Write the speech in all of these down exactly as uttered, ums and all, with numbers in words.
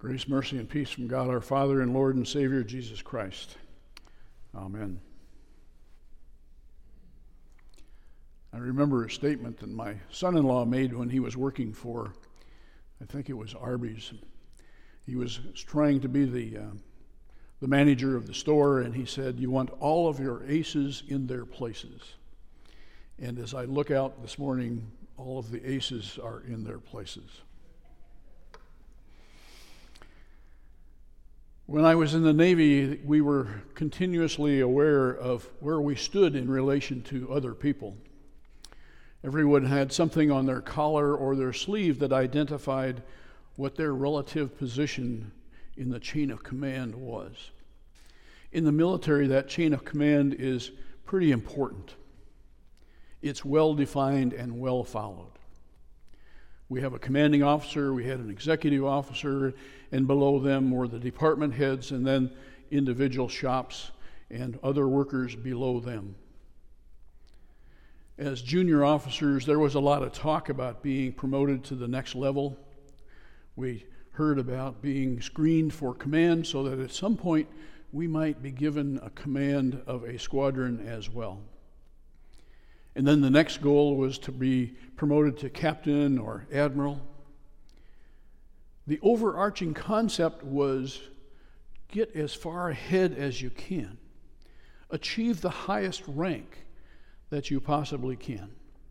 Grace, mercy, and peace from God our Father and Lord and Savior, Jesus Christ. Amen. I remember a statement that my son-in-law made when he was working for, I think it was Arby's. He was trying to be the, uh, the manager of the store, and he said, "You want all of your aces in their places." And as I look out this morning, all of the aces are in their places. When I was in the Navy, we were continuously aware of where we stood in relation to other people. Everyone had something on their collar or their sleeve that identified what their relative position in the chain of command was. In the military, that chain of command is pretty important. It's well defined and well followed. We have a commanding officer, we had an executive officer, and below them were the department heads and then individual shops and other workers below them. As junior officers, there was a lot of talk about being promoted to the next level. We heard about being screened for command so that at some point we might be given a command of a squadron as well. And then the next goal was to be promoted to captain or admiral. The overarching concept was get as far ahead as you can. Achieve the highest rank that you possibly can.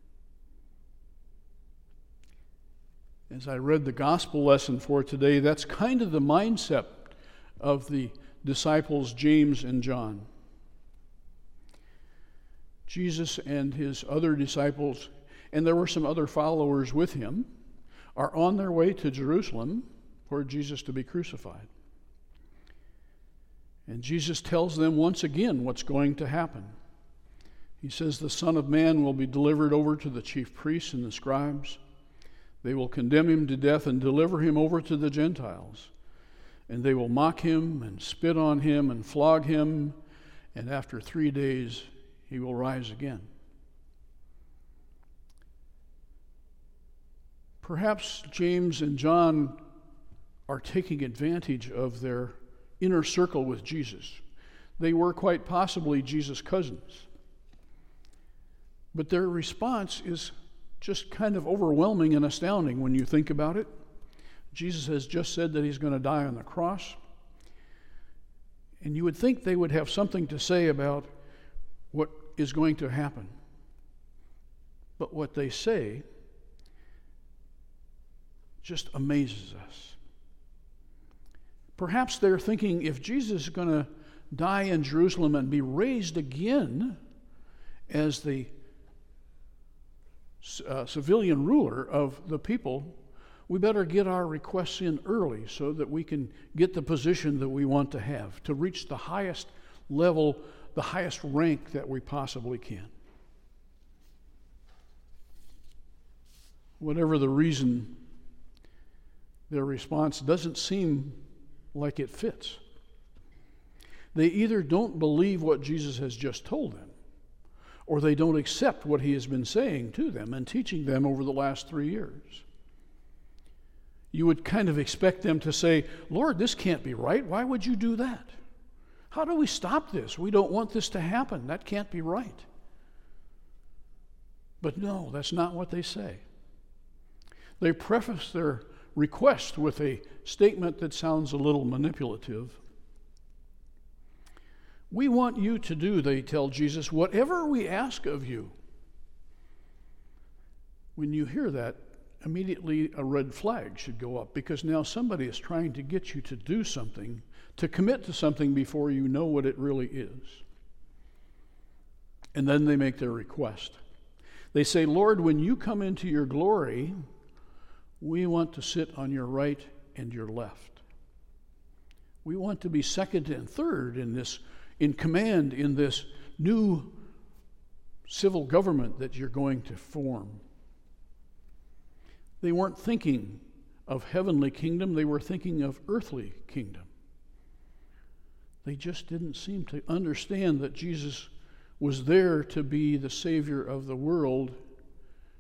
As I read the gospel lesson for today, that's kind of the mindset of the disciples James and John. Jesus and his other disciples, and there were some other followers with him, are on their way to Jerusalem for Jesus to be crucified. And Jesus tells them once again what's going to happen. He says, "The Son of Man will be delivered over to the chief priests and the scribes. They will condemn him to death and deliver him over to the Gentiles. And they will mock him and spit on him and flog him, and after three days he will rise again." Perhaps James and John are taking advantage of their inner circle with Jesus. They were quite possibly Jesus' cousins. But their response is just kind of overwhelming and astounding when you think about it. Jesus has just said that he's going to die on the cross. And you would think they would have something to say about what is going to happen. But what they say just amazes us. Perhaps they're thinking if Jesus is going to die in Jerusalem and be raised again as the uh, civilian ruler of the people, we better get our requests in early so that we can get the position that we want to have, to reach the highest level, the highest rank that we possibly can. Whatever the reason, their response doesn't seem like it fits. They either don't believe what Jesus has just told them, or they don't accept what he has been saying to them and teaching them over the last three years. You would kind of expect them to say, "Lord, this can't be right. Why would you do that? How do we stop this? We don't want this to happen. That can't be right." But no, that's not what they say. They preface their request with a statement that sounds a little manipulative. "We want you to do," they tell Jesus, "whatever we ask of you." When you hear that, immediately a red flag should go up, because now somebody is trying to get you to do something, to commit to something before you know what it really is. And then they make their request. They say, "Lord, when you come into your glory, we want to sit on your right and your left. We want to be second and third in this, in command in this new civil government that you're going to form." They weren't thinking of heavenly kingdom, they were thinking of earthly kingdom. They just didn't seem to understand that Jesus was there to be the Savior of the world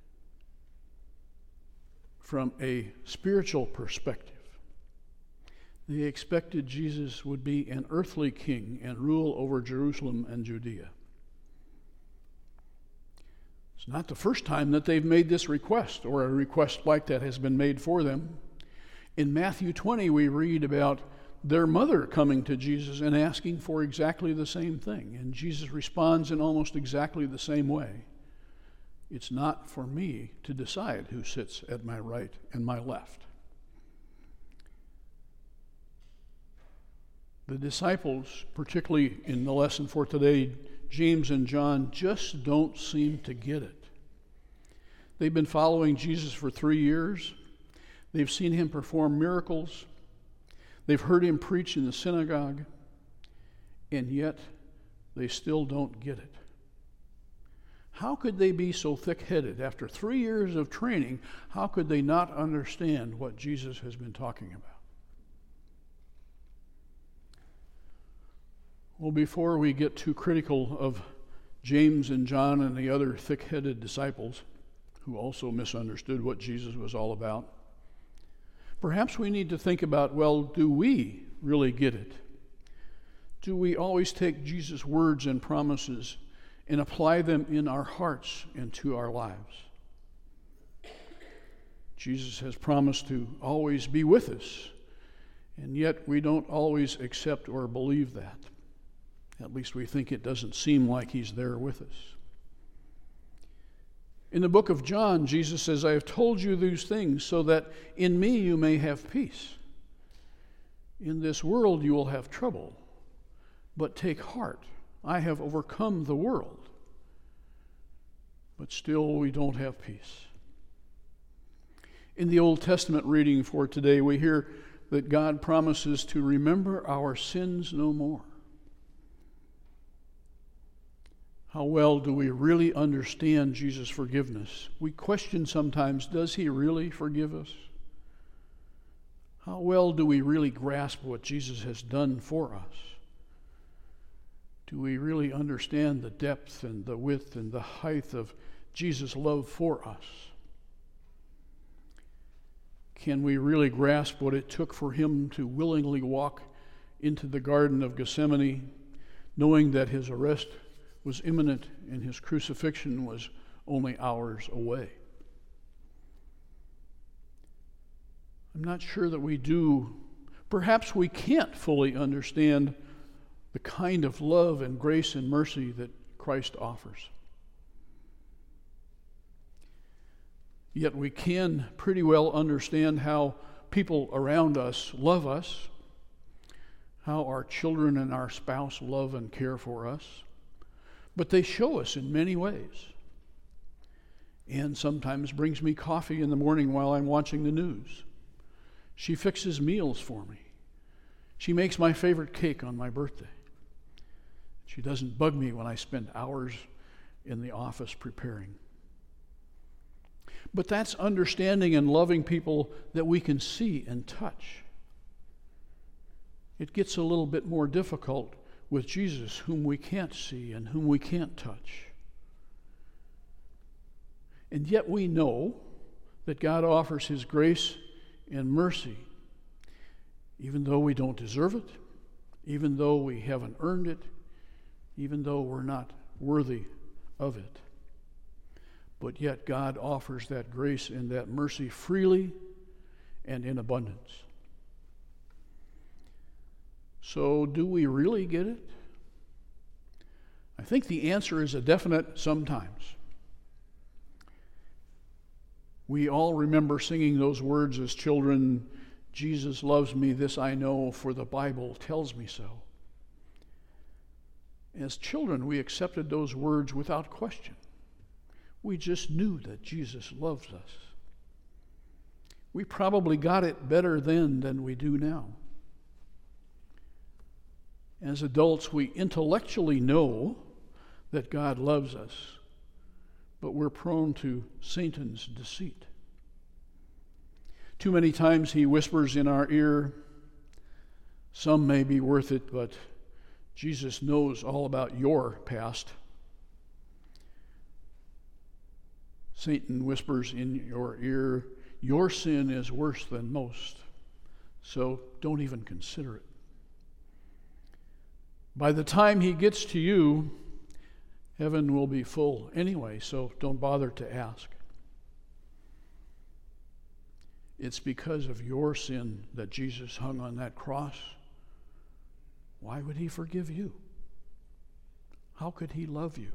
from a spiritual perspective. They expected Jesus would be an earthly king and rule over Jerusalem and Judea. It's not the first time that they've made this request, or a request like that has been made for them. In Matthew twenty, we read about their mother coming to Jesus and asking for exactly the same thing. And Jesus responds in almost exactly the same way. It's not for me to decide who sits at my right and my left. The disciples, particularly in the lesson for today, James and John, just don't seem to get it. They've been following Jesus for three years. They've seen him perform miracles. They've heard him preach in the synagogue. And yet, they still don't get it. How could they be so thick-headed? After three years of training, how could they not understand what Jesus has been talking about? Well, before we get too critical of James and John and the other thick-headed disciples who also misunderstood what Jesus was all about, perhaps we need to think about, well, do we really get it? Do we always take Jesus' words and promises and apply them in our hearts and to our lives? Jesus has promised to always be with us, and yet we don't always accept or believe that. At least we think it doesn't seem like he's there with us. In the book of John, Jesus says, I have told you these things so that in me you may have peace. In this world you will have trouble, but take heart. I have overcome the world. But still we don't have peace. In the Old Testament reading for today, we hear that God promises to remember our sins no more. How well do we really understand Jesus' forgiveness? We question sometimes, does he really forgive us? How well do we really grasp what Jesus has done for us? Do we really understand the depth and the width and the height of Jesus' love for us? Can we really grasp what it took for him to willingly walk into the Garden of Gethsemane, knowing that his arrest was imminent and his crucifixion was only hours away? I'm not sure that we do. Perhaps we can't fully understand the kind of love and grace and mercy that Christ offers. Yet we can pretty well understand how people around us love us, how our children and our spouse love and care for us. But they show us in many ways. Anne sometimes brings me coffee in the morning while I'm watching the news. She fixes meals for me. She makes my favorite cake on my birthday. She doesn't bug me when I spend hours in the office preparing. But that's understanding and loving people that we can see and touch. It gets a little bit more difficult with Jesus, whom we can't see and whom we can't touch. And yet we know that God offers his grace and mercy, even though we don't deserve it, even though we haven't earned it, even though we're not worthy of it. But yet God offers that grace and that mercy freely and in abundance. So do we really get it? I think the answer is a definite sometimes. We all remember singing those words as children, Jesus loves me, this I know, for the Bible tells me so. As children, we accepted those words without question. We just knew that Jesus loves us. We probably got it better then than we do now. As adults, we intellectually know that God loves us, but we're prone to Satan's deceit. Too many times he whispers in our ear, some may be worth it, but Jesus knows all about your past. Satan whispers in your ear, your sin is worse than most. So don't even consider it. By the time he gets to you, heaven will be full anyway, so don't bother to ask. It's because of your sin that Jesus hung on that cross. Why would he forgive you? How could he love you?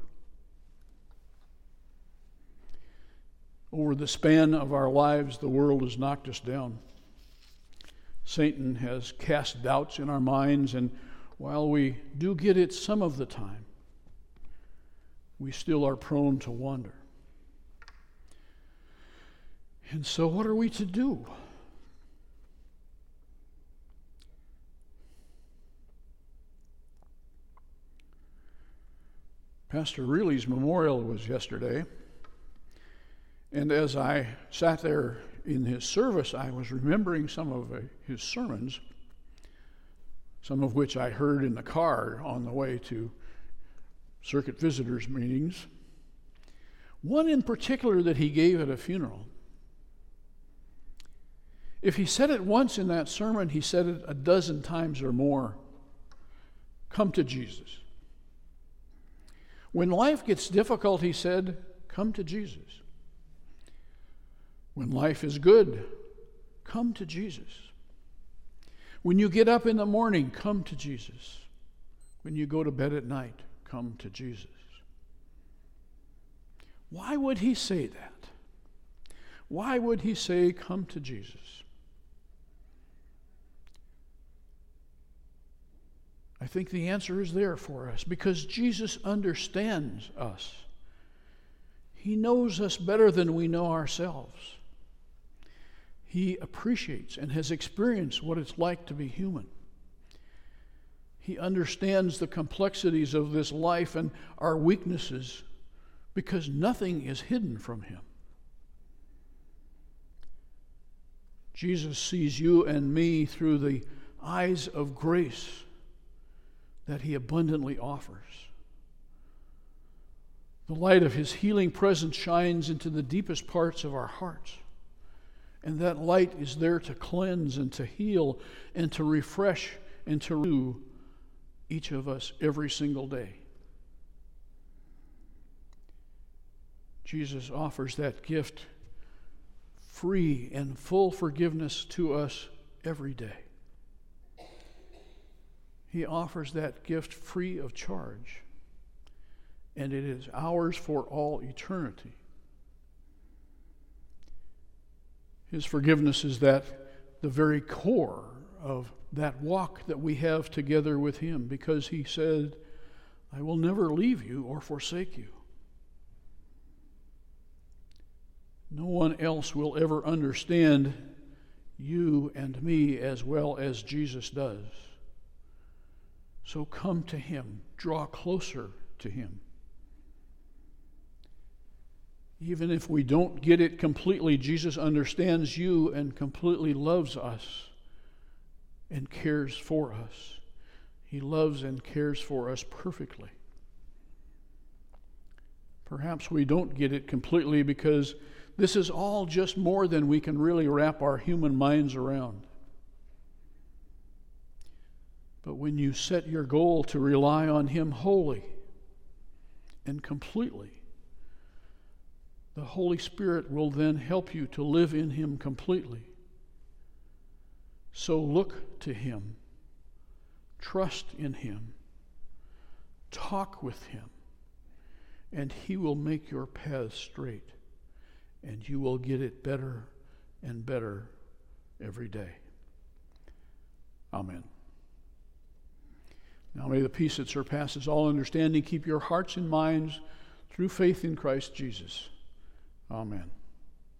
Over the span of our lives, the world has knocked us down. Satan has cast doubts in our minds, and while we do get it some of the time, we still are prone to wander. And so what are we to do? Pastor Reilly's memorial was yesterday, and as I sat there in his service, I was remembering some of uh, his sermons, some of which I heard in the car on the way to circuit visitors meetings. One in particular that he gave at a funeral. If he said it once in that sermon, he said it a dozen times or more. Come to Jesus. When life gets difficult, he said, come to Jesus. When life is good, come to Jesus. When you get up in the morning, come to Jesus. When you go to bed at night, come to Jesus. Why would he say that? Why would he say, come to Jesus? I think the answer is there for us, because Jesus understands us. He knows us better than we know ourselves. He appreciates and has experienced what it's like to be human. He understands the complexities of this life and our weaknesses, because nothing is hidden from him. Jesus sees you and me through the eyes of grace that he abundantly offers. The light of his healing presence shines into the deepest parts of our hearts. And that light is there to cleanse and to heal and to refresh and to renew each of us every single day. Jesus offers that gift, free and full forgiveness, to us every day. He offers that gift free of charge, and it is ours for all eternity. His forgiveness is that the very core of that walk that we have together with him, because he said, I will never leave you or forsake you. No one else will ever understand you and me as well as Jesus does. So come to him, draw closer to him. Even if we don't get it completely, Jesus understands you and completely loves us and cares for us. He loves and cares for us perfectly. Perhaps we don't get it completely because this is all just more than we can really wrap our human minds around. But when you set your goal to rely on him wholly and completely, the Holy Spirit will then help you to live in him completely. So look to him, trust in him, talk with him, and he will make your path straight, and you will get it better and better every day. Amen. Now may the peace that surpasses all understanding keep your hearts and minds through faith in Christ Jesus. Amen.